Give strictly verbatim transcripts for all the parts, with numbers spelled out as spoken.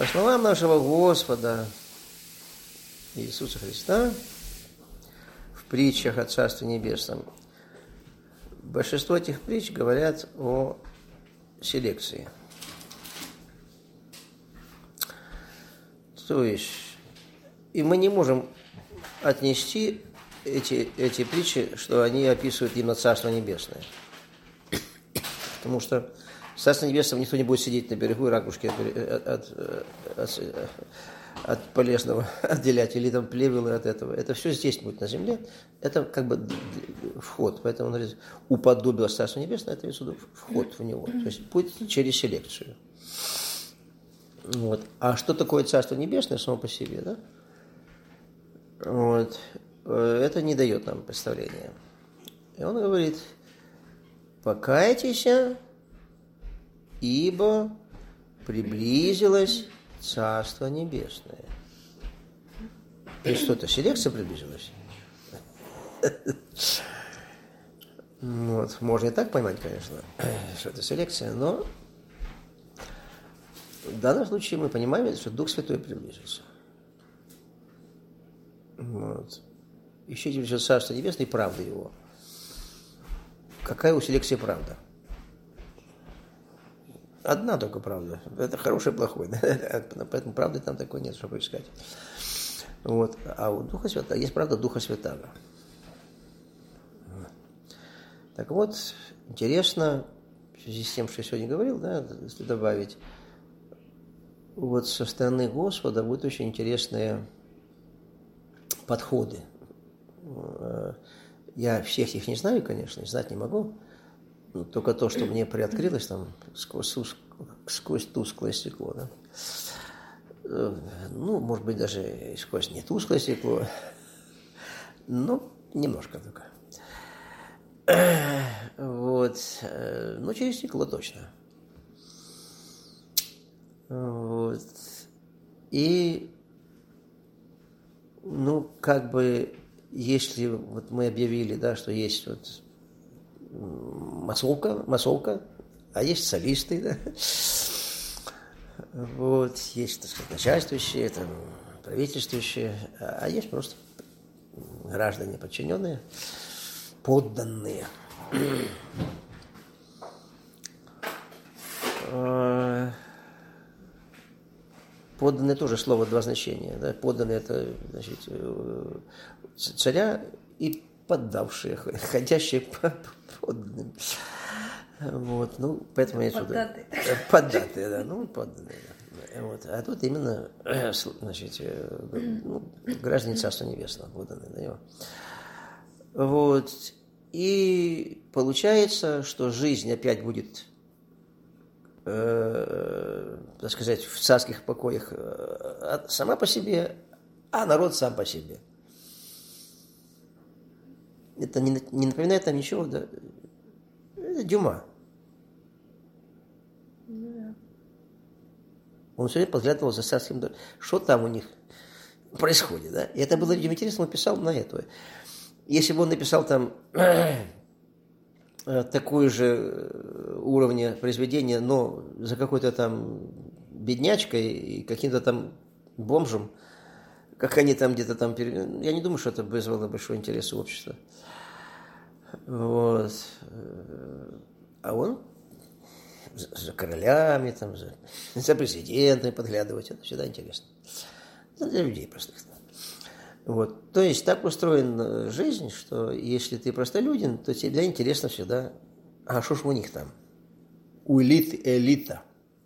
По словам нашего Господа Иисуса Христа в притчах о Царстве Небесном, большинство этих притч говорят о селекции. То есть, и мы не можем отнести эти, эти притчи, что они описывают именно Царство Небесное. Потому что в Царстве Небесном никто не будет сидеть на берегу и ракушки от, от, от, от полезного отделять, или там плевелы от этого. Это все здесь будет на земле. Это как бы вход. Поэтому он говорит, уподобилось Царство Небесное, это вход в него. То есть путь через селекцию. Вот. А что такое Царство Небесное само по себе, да? Вот. Это не дает нам представления. И он говорит, покайтесь, ибо приблизилось Царство Небесное. И что-то, селекция приблизилась? Вот. Можно и так поймать, конечно, что это селекция, но в данном случае мы понимаем, что Дух Святой приблизился. Вот. Ищите все Царство Небесное и правду его. Какая у селекции правда? Одна только правда. Это хорошее и плохое. Поэтому правды там такой нет, чтобы искать. Вот. А у Духа Святого есть правда Духа Святого. Так вот, интересно, в связи с тем, что я сегодня говорил, да, если добавить, вот со стороны Господа будут очень интересные подходы. Я всех их не знаю, конечно, знать не могу. Но только то, что мне приоткрылось там сквозь, сквозь тусклое стекло. Да? Ну, может быть, даже сквозь не тусклое стекло, но немножко только. Вот. Ну, через стекло точно. Вот. И, ну, как бы, если вот мы объявили, да, что есть вот массовка, массовка, а есть солисты, да, вот, есть, так сказать, начальствующие, там, правительствующие, а есть просто граждане подчиненные, подданные. Подданные тоже слово два значения. Да? Подданные это, значит, царя и поддавшие, ходящие по подданным. Вот, ну, поэтому я сюда... Поддатые, да, ну, подданные. Вот. А тут именно, значит, ну, граждане Царства Небесного, подданные на него. Вот. И получается, что жизнь опять будет, э, так сказать, в царских покоях э, сама по себе, а народ сам по себе. Это не, не напоминает нам ничего, да? Это Дюма. Yeah. Он все время подглядывал за царским домом. Что там у них происходит, да? И это было людям интересно, он писал на это. Если бы он написал там такое же уровня произведения, но за какой-то там беднячкой и каким-то там бомжем, как они там где-то там... Я не думаю, что это вызвало большой интерес у общества. Вот. А он за королями, там, за, за президентами подглядывать, это всегда интересно. Это для людей простых. Вот. То есть так устроена жизнь, что если ты простолюдин, то тебе интересно всегда, а что ж у них там? У элиты элита.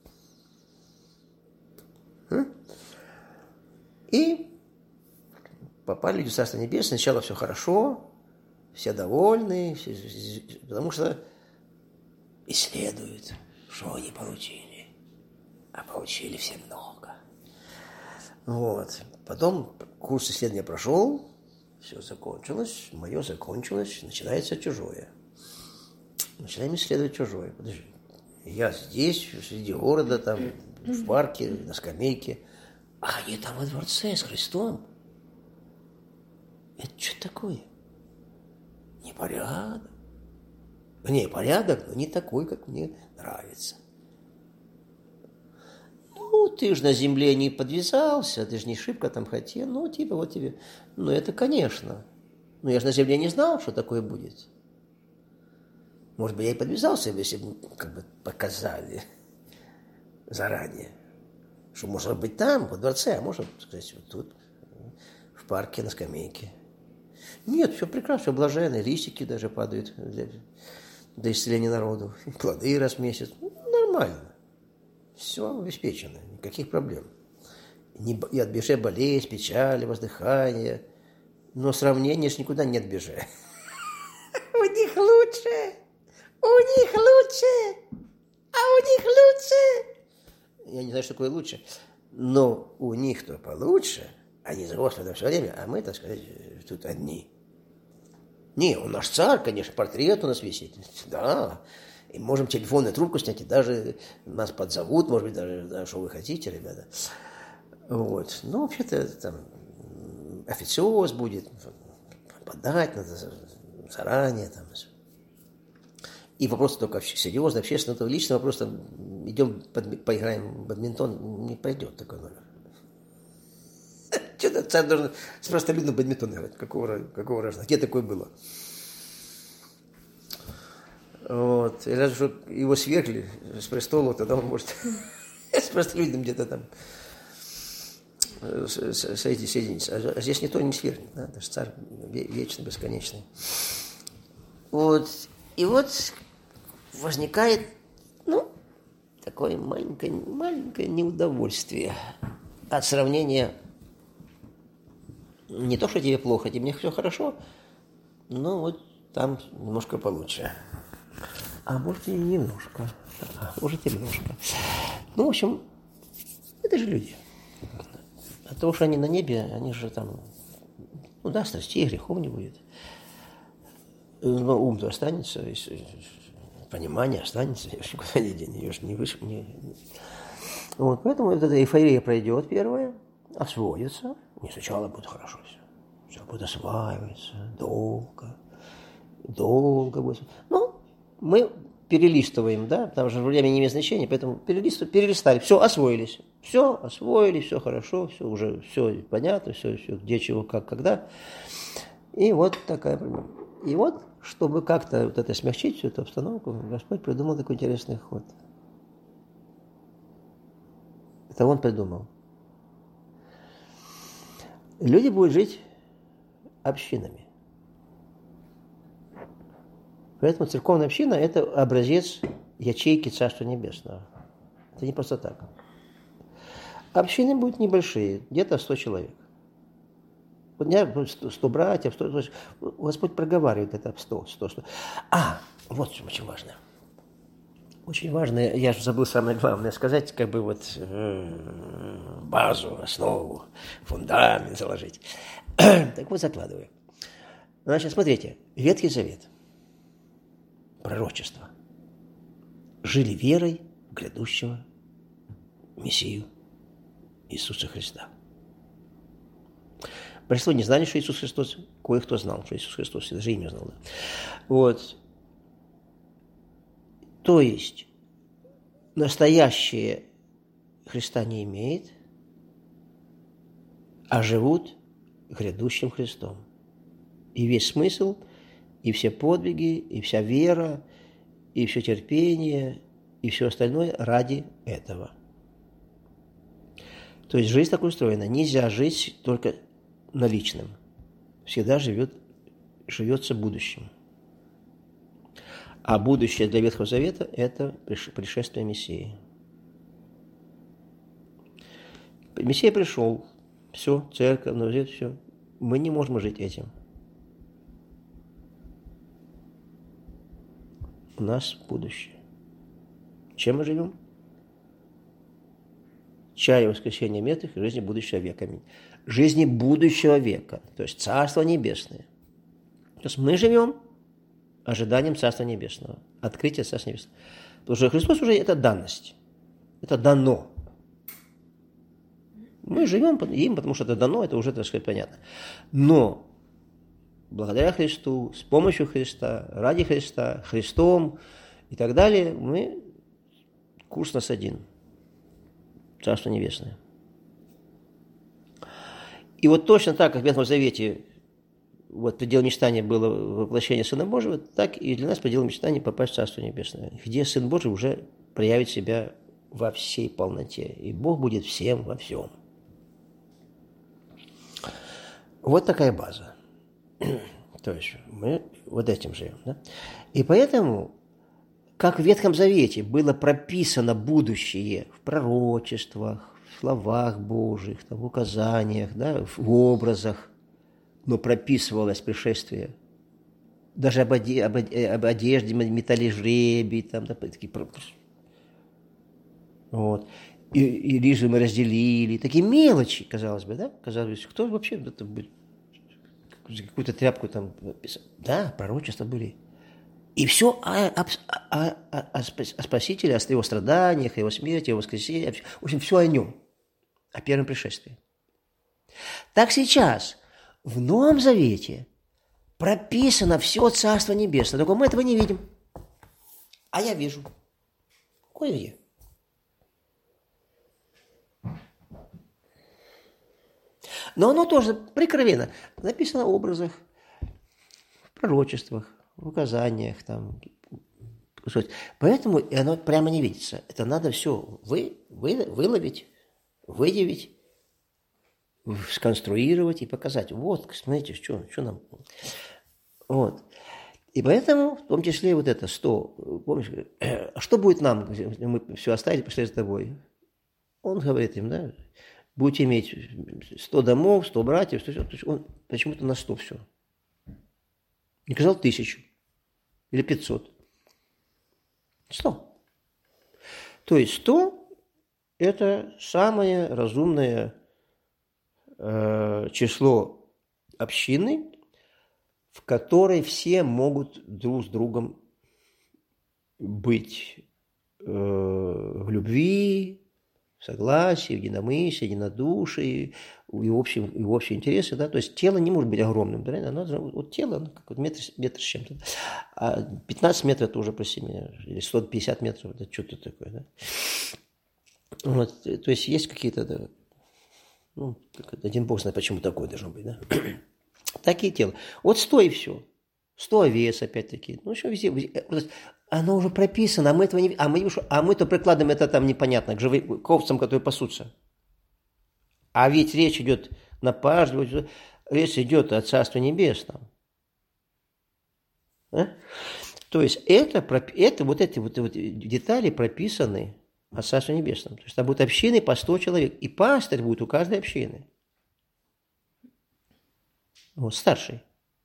И попали люди в Царство Небесное, сначала все хорошо, все довольны, все, потому что исследуют, что они получили. А получили все много. Вот. Потом курс исследования прошел, все закончилось, мое закончилось, начинается чужое. Начинаем исследовать чужое. Подожди. Я здесь, среди города, там, в парке, на скамейке, а они там во дворце с Христом. Это что такое? Непорядок. Не, порядок, но не такой, как мне нравится. ну, ты же на земле не подвязался, ты же не шибко там хотел, ну, типа, вот тебе. Ну, это, конечно. Но я же на земле не знал, что такое будет. Может быть, я и подвязался, если бы как бы показали заранее, что может быть там, во дворце, а может, сказать, вот тут, в парке, на скамейке. Нет, все прекрасно, все блаженно, листики даже падают для, для исцеления народу, плоды раз в месяц. Ну, нормально. Все обеспечено, никаких проблем. Не, и от беже болезнь, печали, воздыхание. Но сравнения ж никуда нет беже. У них лучше! У них лучше! А у них лучше! Я не знаю, что такое лучше. Но у них-то получше. Они за Господом все время, а мы, так сказать, тут одни. Не, он наш царь, конечно, портрет у нас висит. Да. И можем телефонную трубку снять, и даже нас подзовут, может быть, даже, да, что вы хотите, ребята. Вот. Ну, вообще-то там официоз будет, подать надо заранее. Там. И вопрос только серьезно, общественно, то лично вопрос, там, идем под, поиграем в бадминтон, не пойдет такой номер. Что-то царь должен с простолюдным бадминтон играть. Какого, какого рожна? Где такое было? Вот. И разве что его свергли с престола, тогда он может с простолюдным где-то там сойти, соединиться. А здесь никто не свергнет. Да? Это же царь вечный, бесконечный. Вот. И вот возникает, ну, такое маленькое, маленькое неудовольствие от сравнения. Не то, что тебе плохо, тебе все хорошо, но вот там немножко получше. А может и немножко. А может и немножко. Ну, в общем, это же люди. От того, что они на небе, они же там, ну да, страстей, грехов не будет. Но ум-то останется, понимание останется, ее же никуда не денешь, ее же не выше. Не... Вот, поэтому вот эта эйфория пройдет первая, освоится. Не сначала будет хорошо все. Все будет осваиваться долго. Долго будет. Ну, мы перелистываем, да, потому что время не имеет значения, поэтому перелистывали, перелистали, все, освоились. Все, освоили, все хорошо, все уже, все понятно, все, все, где, чего, как, когда. И вот такая проблема. И вот, чтобы как-то вот это смягчить, всю эту обстановку, Господь придумал такой интересный ход. Это Он придумал. Люди будут жить общинами. Поэтому церковная община – это образец ячейки Царства Небесного. Это не просто так. Общины будут небольшие, где-то сто человек. Вот не сто братьев, сто, Господь проговаривает это сто, сто, сто. А, вот что очень важно. Очень важно, я же забыл самое главное сказать, как бы вот базу, основу, фундамент заложить. Так вот, закладываю. Значит, смотрите, Ветхий Завет, пророчество, жили верой в грядущего Мессию Иисуса Христа. Большинство не знали, что Иисус Христос, кое-кто знал, что Иисус Христос, даже имя знал. Да? Вот. То есть, настоящее Христа не имеет, а живут грядущим Христом. И весь смысл, и все подвиги, и вся вера, и все терпение, и все остальное ради этого. То есть, жизнь так устроена. Нельзя жить только наличным. Всегда живет, живется будущим. А будущее для Ветхого Завета – это пришествие Мессии. Мессия пришел, все, церковь, Новый все. Мы не можем жить этим. У нас будущее. Чем мы живем? Чая воскресения мертвых и жизни будущего века. Жизни будущего века, то есть Царство Небесное. То есть мы живем ожиданием Царства Небесного, открытия Царства Небесного. Потому что Христос уже это данность, это дано. Мы живем им, потому что это дано, это уже, так сказать, понятно. Но благодаря Христу, с помощью Христа, ради Христа, Христом и так далее, мы курс нас один. Царство Небесное. И вот точно так, как в Ветхом Завете вот предел мечтания было воплощение Сына Божьего, так и для нас предел мечтания попасть в Царство Небесное, где Сын Божий уже проявит себя во всей полноте, и Бог будет всем во всем. Вот такая база. То есть мы вот этим живем. Да? И поэтому, как в Ветхом Завете было прописано будущее в пророчествах, в словах Божьих, там, в указаниях, да, в образах, но прописывалось пришествие. Даже об, оде, об, об одежде метали жребий, там, да, такие, вот. И, и рижи мы разделили. Такие мелочи, казалось бы, да? Казалось бы, кто вообще это будет? Какую-то тряпку там писал. Да, пророчества были. И все о, о, о, о, о Спасителе, о его страданиях, о его смерти, о его воскресении. В общем, все о нем. О первом пришествии. Так сейчас, в Новом Завете прописано все Царство Небесное. Только мы этого не видим. А я вижу. Кое-где. Но оно тоже прикровенно написано в образах, в пророчествах, в указаниях. Там. Поэтому оно прямо не видится. Это надо все вы, вы, выловить, выявить, сконструировать и показать. Вот, смотрите, что, что нам... Вот. И поэтому, в том числе, вот это сто, помнишь, что будет нам, мы все оставили, пошли за тобой? Он говорит им, да, будете иметь сто домов, сто братьев, сто, то есть он почему-то на сто все. Не сказал тысячу или пятьсот. Сто. То есть сто – это самое разумное э, число общины, в которой все могут друг с другом быть э, в любви, в согласии, в единомыслии, единодушии, и общие, и общие интересы. Да? То есть тело не может быть огромным. Да? Оно, вот тело, оно как вот метр, метр с чем-то. А пятнадцать метров – это уже по себе. Или сто пятьдесят метров – это что-то такое. Да? Вот. То есть есть какие-то... Да, ну, один бог знает, почему такое должно быть. Да? Такие тела. Вот сто и все. Сто овец, опять-таки. Ну, еще везде. Оно уже прописано, а мы этого не... А мы, а мы-то прикладываем это там непонятно, к, живым, к овцам, которые пасутся. А ведь речь идет на пажде, речь идет о Царстве Небесном. А? То есть это, это вот эти вот, вот детали прописаны о Царстве Небесном. То есть там будет общины по сто человек. И пастырь будет у каждой общины. Вот, старший,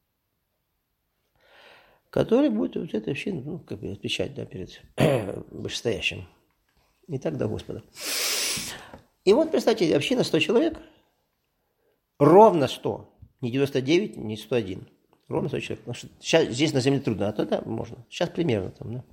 который будет вот этой общиной, ну, как бы отвечать, да, перед вышестоящим. И так до Господа. И вот, представьте, община сто человек, ровно сто, не девяносто девять, не сто один, ровно сто человек. Потому что сейчас, здесь на земле трудно, а тогда можно. Сейчас примерно там, да.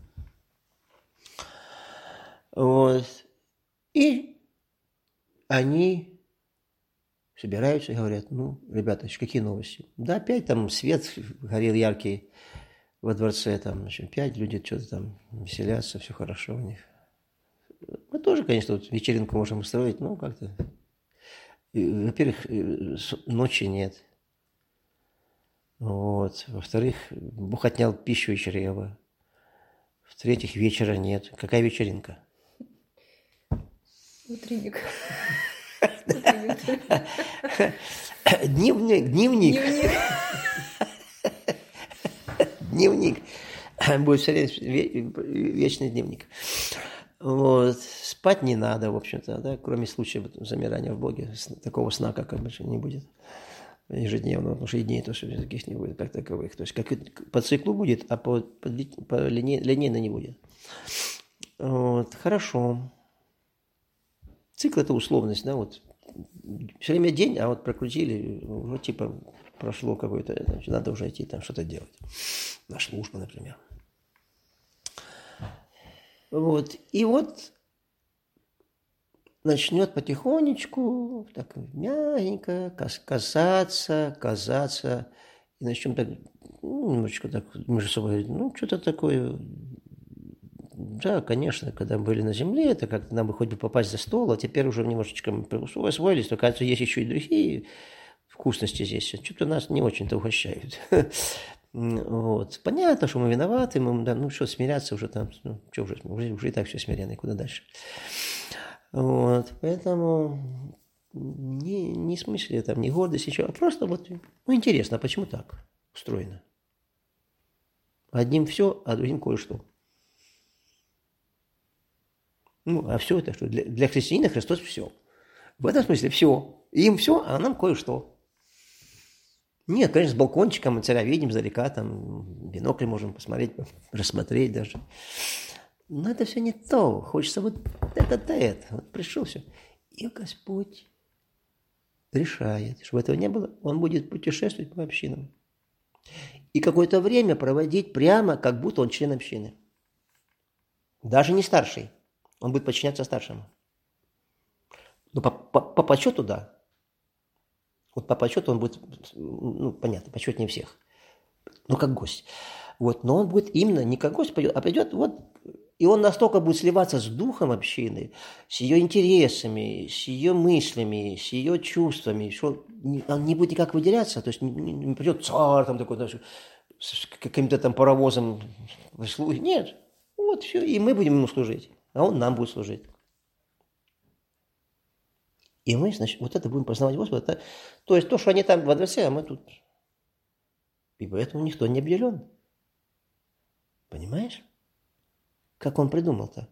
Вот. И они... собираются и говорят, ну, ребята, какие новости? Да, опять там свет горел яркий во дворце, там, в общем, опять люди что-то там веселятся, все хорошо у них. Мы тоже, конечно, вот вечеринку можем устроить, но как-то, во-первых, ночи нет. Вот. Во-вторых, Бог отнял пищу из чрева. В-третьих, вечера нет. Какая вечеринка? Утренник. Дневник. Дневник. Дневник. Будет все время вечный дневник. Вот. Спать не надо, в общем-то, да, кроме случая замирания в Боге. Такого сна, как обычно, не будет ежедневно, потому что и дней тоже таких не будет, как таковых. То есть как по циклу будет, а по, по, по линей, линейно не будет. Вот. Хорошо. Цикл – это условность, да, вот. Все время день, а вот прокрутили, ну, типа, прошло какое-то, значит, надо уже идти там что-то делать. На службу, например. Вот. И вот начнет потихонечку, так мягенько касаться, казаться, и начнем так, ну, немножечко так между собой говорить, ну, что-то такое да, конечно, когда мы были на земле, это как нам бы хоть бы попасть за стол, а теперь уже немножечко мы освоились, но, кажется, есть еще и другие вкусности здесь. Что-то нас не очень-то угощают. Вот. Понятно, что мы виноваты, мы, да, ну что, смиряться уже там, ну, что уже, уже, уже и так все смиренно, куда дальше. Вот, поэтому не, не смысле там, не гордость, еще, а просто вот, ну, интересно, а почему так устроено? Одним все, а другим кое-что. Ну, а все это что? Для, для христианина Христос все. В этом смысле все. Им все, а нам кое-что. Нет, конечно, с балкончиком мы царя видим издалека, там бинокль можем посмотреть, рассмотреть даже. Но это все не то. Хочется вот это-то это. Вот пришел все. И Господь решает, чтобы этого не было, Он будет путешествовать по общинам. И какое-то время проводить прямо, как будто он член общины. Даже не старший. Он будет подчиняться старшему. Но по, по, по почету, да. Вот по почету он будет, ну, понятно, почетнее всех. Ну, как гость. Вот, но он будет именно не как гость пойдет, а придет вот, и он настолько будет сливаться с духом общины, с ее интересами, с ее мыслями, с ее чувствами, что он не будет никак выделяться, то есть не, не придет царь там такой, да, с каким-то там паровозом служить. Нет, вот все, и мы будем ему служить, а он нам будет служить. И мы, значит, вот это будем познавать Господа. Это, то есть то, что они там во дворце, а мы тут. И поэтому никто не обделен. Понимаешь? Как он придумал-то?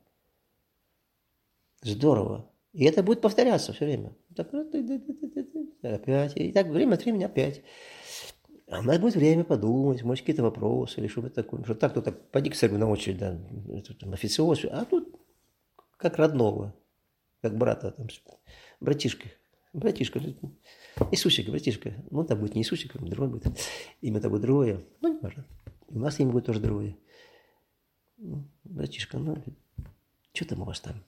Здорово. И это будет повторяться все время. Опять. И так время от времени опять. А у нас будет время подумать, может, какие-то вопросы или что-то такое. Что так, то так, пойди к церкви на очередь, да, там, официоз. А тут как родного, как брата, там, братишка. Братишка. Иисусик, братишка. Ну, там будет не Иисусик, другой будет. Имя-то будет другое. Ну, не важно. У нас имя будет тоже другое. Братишка, ну, что там у вас там?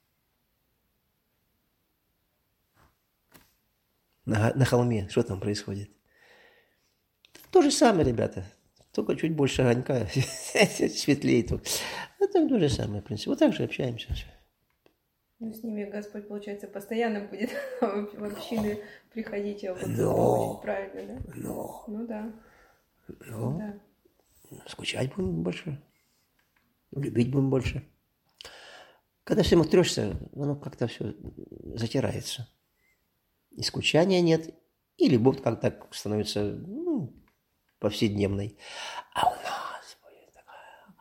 На, на холме, что там происходит? То же самое, ребята. Только чуть больше огонька, светлее тут. Это то же самое, в принципе. Вот так же общаемся. Ну, с ними Господь, получается, постоянно будет в общины приходить. А вот Но, очень правильно, да? Но, ну да. Но, да. Скучать будем больше. Любить будем больше. Когда всем утрешься, оно как-то все затирается. И скучания нет, и любовь как-то становится, ну, повседневной. А у нас будет такое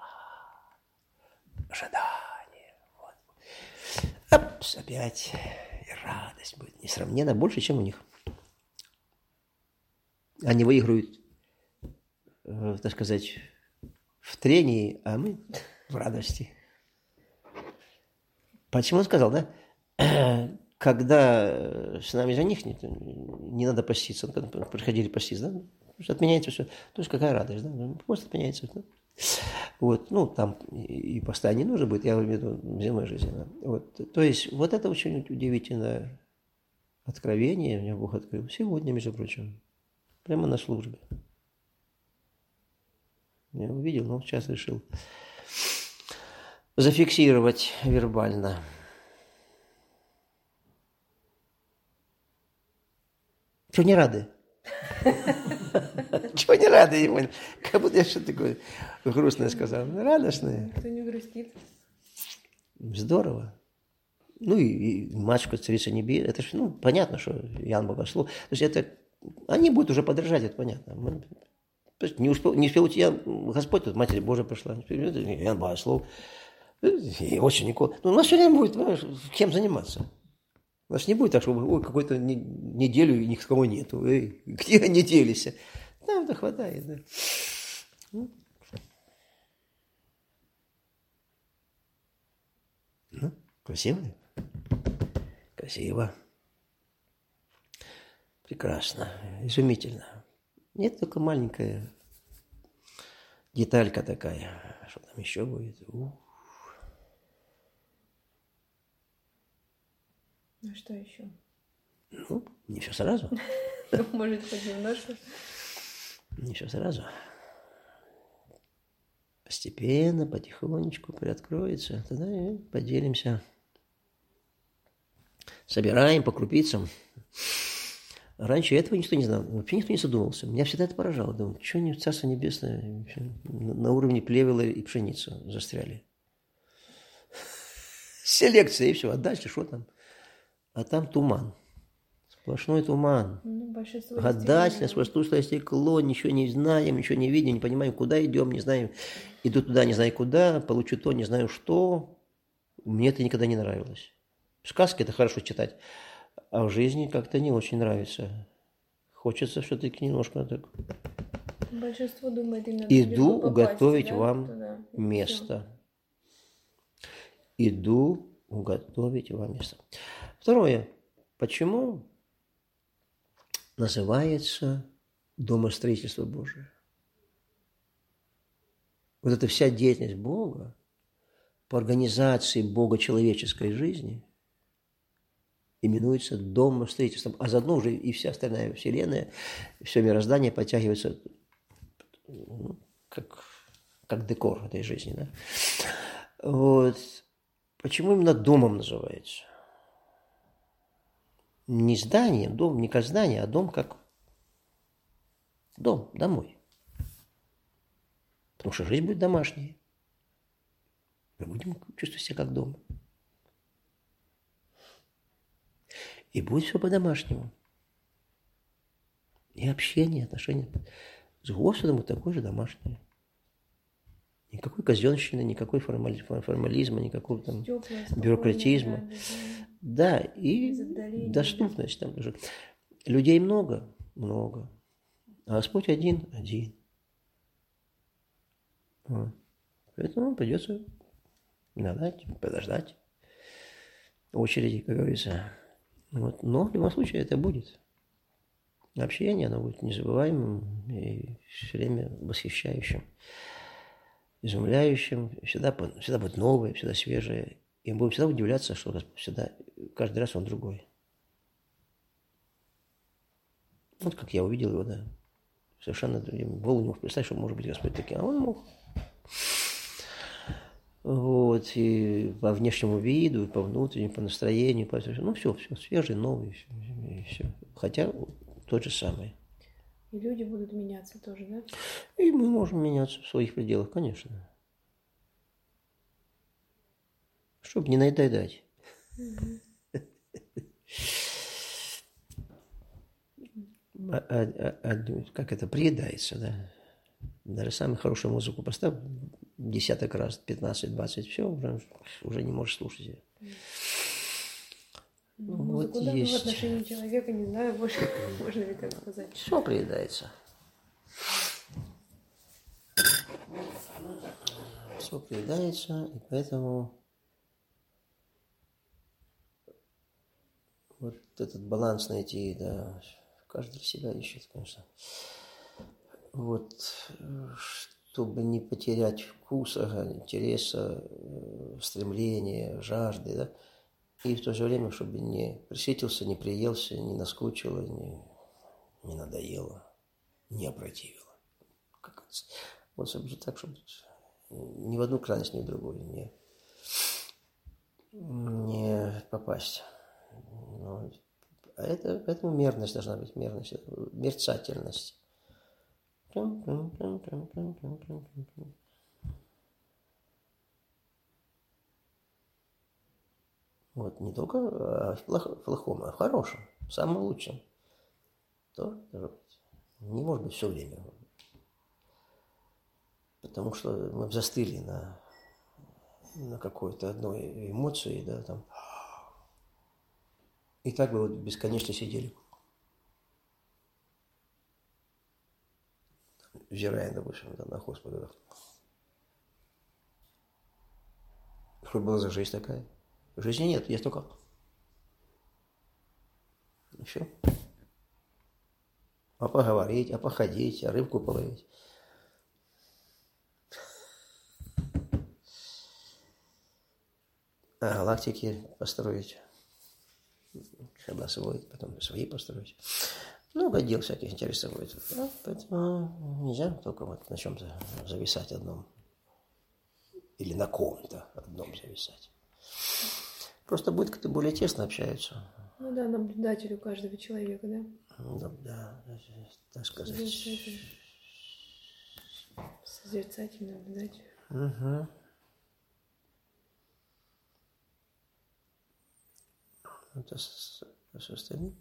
ожидание. Вот. Опс, опять. И радость будет несравненно больше, чем у них. Они выигрывают, э, так сказать, в трении, а мы в радости. Почему он сказал, да? Когда с нами жених, не, не надо поститься. Когда приходили поститься, да? Отменяется все. То есть какая радость, да? Просто отменяется. Да? Вот, ну, там и поста не нужно будет, я имею в виду в земной жизни. Да? Вот, то есть вот это очень удивительное откровение, мне Бог открыл сегодня, между прочим, прямо на службе. Я увидел, но сейчас решил зафиксировать вербально. Чего не рады? Чего не рады? Как будто я что-то такое грустное сказал. Радостное. Кто не грустит. Здорово. Ну и, и матушка Царица Небесная. Это же, ну, понятно, что Иоанн Богослов. То есть это, они будут уже подражать, это понятно. Мы, то есть не успел, не успел уйти, я, Господь, тут Матерь Божия пришла. Иоанн Богослов. И очень никого. Ну, у нас все время будет, понимаешь, кем заниматься. У нас не будет так, чтобы ой, какую-то не, неделю никого нету. Эй, где они делись? Нам-то хватает, да. Ну, красиво? Красиво. Прекрасно. Изумительно. Нет, только маленькая деталька такая. Что там еще будет? Ух. А что еще? Ну, не все сразу. Может, хоть немножко. Не все сразу. постепенно, потихонечку приоткроется. Тогда и поделимся. Собираем по крупицам. Раньше этого никто не знал, вообще никто не задумывался. Меня всегда это поражало. Думаю, что они в Царство Небесное на уровне плевела и пшеницы застряли. Селекция и все. А дальше что там? А там туман. Сплошной туман. Ну, Гадательное, воздушное стекло, ничего не знаем, ничего не видим, не понимаем, куда идем, не знаем. Иду туда, не знаю куда, получу то, не знаю что. Мне это никогда не нравилось. Сказки это хорошо читать. А в жизни как-то не очень нравится. Хочется все-таки немножко так. Большинство думает именно... Иду уготовить да, вам туда, место. Иду уготовить вам место. Второе. Почему называется домостроительство Божие? Вот эта вся деятельность Бога по организации богочеловеческой жизни именуется домостроительством, а заодно уже и вся остальная вселенная, все мироздание подтягивается ну, как, как декор этой жизни. Да? Вот. Почему именно домом называется? Не зданием, дом, не как здание, а дом как дом, домой. Потому что жизнь будет домашней. Мы будем чувствовать себя как дома. И будет все по-домашнему. И общение, отношения с Господом вот такое же домашнее. Никакой казенщины, никакой формализма, никакого там бюрократизма. Да, и доступность там тоже. Людей много, много. А Господь один, один. Вот. Поэтому придется иногда подождать очереди, как говорится. Вот. Но в любом случае это будет. Общение, оно будет незабываемым и все время восхищающим, изумляющим. Всегда, всегда будет новое, всегда свежее. И мы будем всегда удивляться, что всегда, каждый раз он другой. Вот как я увидел его, да. Совершенно в голову не мог представить, что может быть Господь таким. А он мог. Вот, и по внешнему виду, и по внутреннему, по настроению, по... ну все, все, свежий, новый, и все. Хотя тот же самый. И люди будут меняться тоже, да? И мы можем меняться в своих пределах, конечно. Чтобы не надоедать. Угу. А, а, а, как это, приедается, да? Даже самую хорошую музыку поставь десяток раз, пятнадцать, двадцать, все, уже, уже не можешь слушать ее. Ну, музыку, вот да, есть. В отношении человека, не знаю, больше, можно ли так сказать. Все приедается. Все приедается, и поэтому вот этот баланс найти, да, каждый для себя ищет, конечно. Вот, чтобы не потерять вкуса, интереса, стремления, жажды, да, и в то же время, чтобы не присытился, не приелся, не наскучило, не, не надоело, не опротивило. Как вот, чтобы так, чтобы ни в одну крайность, ни в другую не, не попасть. Но, а это, поэтому мерность должна быть, мерность, мерцательность. Вот, не только о плохом, а о хорошем, самом лучшем. То, не может быть все время. Потому что мы застыли на, на какой-то одной эмоции, да, там. И так бы вот бесконечно сидели. Взирая, допустим, да, на Господа. Что была за жизнь такая? Жизни нет, есть только. И все. А поговорить, а походить, а рыбку половить. А галактики построить. Когда свой, потом свои построить. Много дел всяких интересных будет. Да, поэтому нельзя только вот на чем-то зависать одном. или на ком-то одном зависать. Просто будет как-то более тесно общаются. Ну да, наблюдатель у каждого человека, да? Да, да, так сказать. Созерцатель. Созерцатель, наблюдатель. Угу. Это с, с остальным.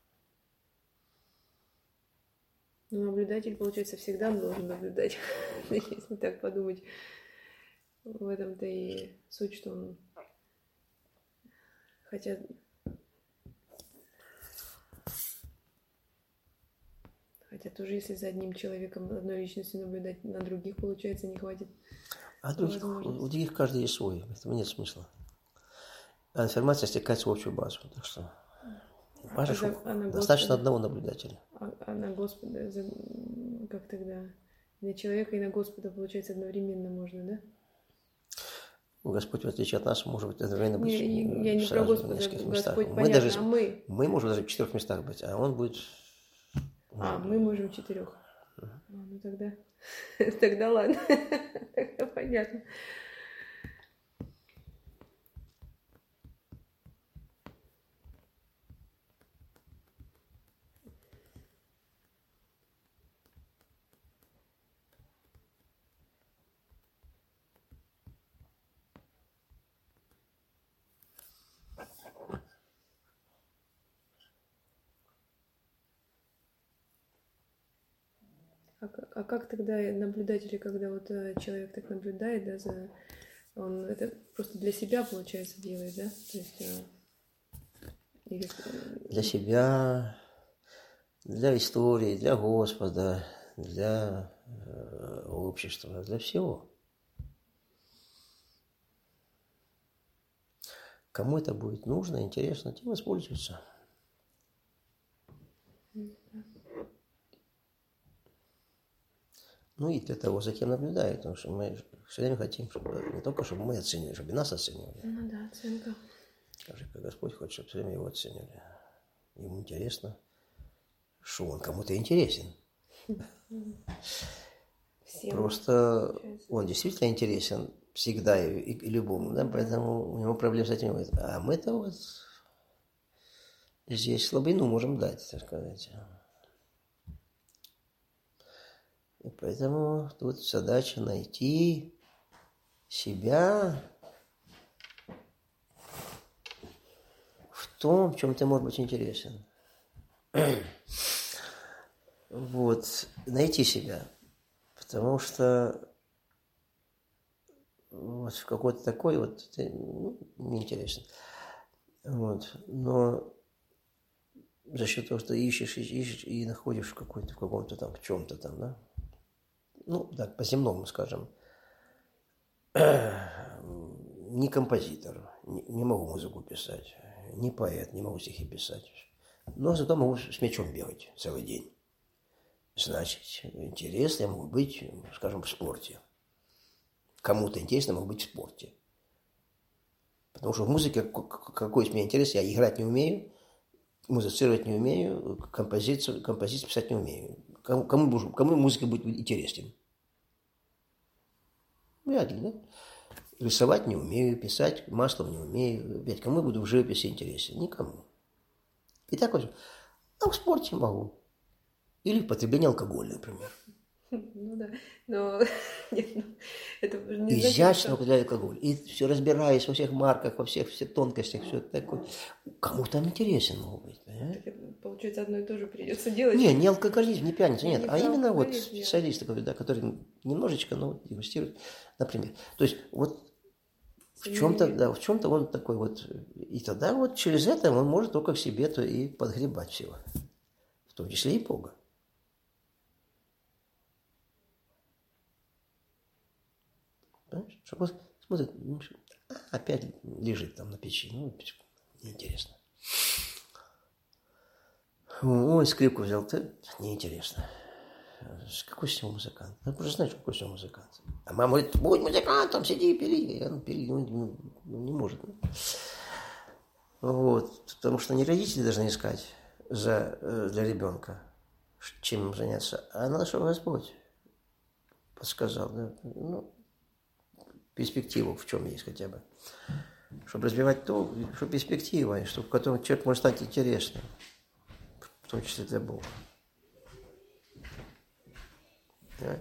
Ну, наблюдатель, получается, всегда должен наблюдать, если так подумать. В этом-то и суть, что он... Хотя... Хотя тоже, если за одним человеком, одной личностью наблюдать, на других, получается, не хватит. А других, у других каждый есть свой, этого нет смысла. А информация стекается в общую базу, так что... Важно, чтобы достаточно одного наблюдателя. А, а на Господа, как тогда? На человека и на Господа, получается, одновременно можно, да? Господь, в отличие от нас, может быть одновременно быть не, я не про Господа, в нескольких Господь, местах. понятно, Мы, даже, а мы? Мы можем даже в четырех местах быть, а он будет... А, мы можем в четырех. Uh-huh. А, ну тогда... тогда ладно. Тогда понятно. А, а как тогда наблюдатели, когда вот человек так наблюдает, да, за... он это просто для себя, получается, делает, да? То есть... Или... Для себя, для истории, для Господа, для э, общества, для всего. Кому это будет нужно, интересно, тем воспользуются. Ну и для того, за кем наблюдают, потому что мы все время хотим, чтобы не только чтобы мы оценили, чтобы нас оценивали. Ну да, оценка. Так же, как Господь хочет, чтобы все время его оценили. Ему интересно, что он кому-то интересен. Всем просто он действительно интересен всегда и, и, и любому, да, поэтому у него проблем с этим нет. А мы-то вот здесь слабину можем дать, так сказать. И поэтому тут задача найти себя в том, в чем ты можешь быть интересен. Вот, найти себя. Потому что вот в какой-то такой вот ты ну, неинтересен. Вот. Но за счет того, что ищешь, ищешь и находишь в какой-то, в каком-то там, в чем-то там, да. Ну, так, по-земному, скажем, не композитор, не, не могу музыку писать, не поэт, не могу стихи писать, но зато могу с мячом бегать целый день. Значит, интересно я могу быть, скажем, в спорте. Кому-то интересно могу быть в спорте. Потому что в музыке, какой из меня интерес, я играть не умею, музицировать не умею, композицию, композицию писать не умею. Кому, кому, кому музыка будет интересен? Вряд ли, да? Рисовать не умею, писать маслом не умею. Ведь кому я буду в живописи интересен? Никому. И так вот. А в спорте могу. Или в потреблении алкоголя, например. Ну да, но нет, ну, это не изящно употребляю алкоголь. И все разбираюсь во всех марках, во всех, всех тонкостях, все это такое. Кому там интересен могут быть, понимаете? Получается, одно и то же придется делать. Не, не алкоголизм, не пьяница, нет. Не а именно вот я. специалисты, да, которые немножечко, ну, дегустируют, например. То есть вот в чем-то, да, в чем-то он такой вот. И тогда вот через это он может только к себе-то и подгребать всего. В том числе и Бога. Понимаешь? Чтобы смотрит, опять лежит там на печи. Ну, неинтересно. Ой, скрипку взял, ты неинтересно. Какой с него музыкант? Я просто знаю, какой с него музыкант. А мама говорит, будь музыкантом, сиди и пили. Я, ну, пили, ну, не может. Вот. Потому что не родители должны искать за, для ребенка, чем им заняться. А надо, чтобы Господь подсказал. Да? Ну, перспективу в чем есть хотя бы. Чтобы развивать то, что перспектива, чтобы в котором человек может стать интересным, в том числе для Бога. Да?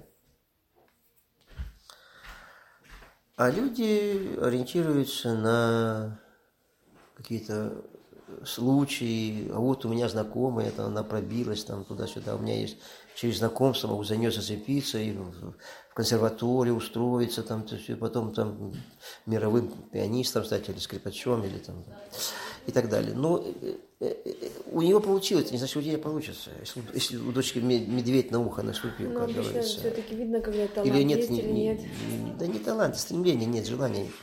А люди ориентируются на какие-то случаи, а вот у меня знакомая, там, она пробилась там туда-сюда, у меня есть через знакомство, могу за нее зацепиться и в консерваторию устроиться, там, то есть, и потом там мировым пианистом стать, или скрипачом, или там, и так далее. Но у него получилось, не значит, у тебя получится, если, если у дочки медведь на ухо наступил, но как обычно говорится. все-таки видно, когда талант Или нет, есть не, или не, нет. да не талант, стремления нет, желания.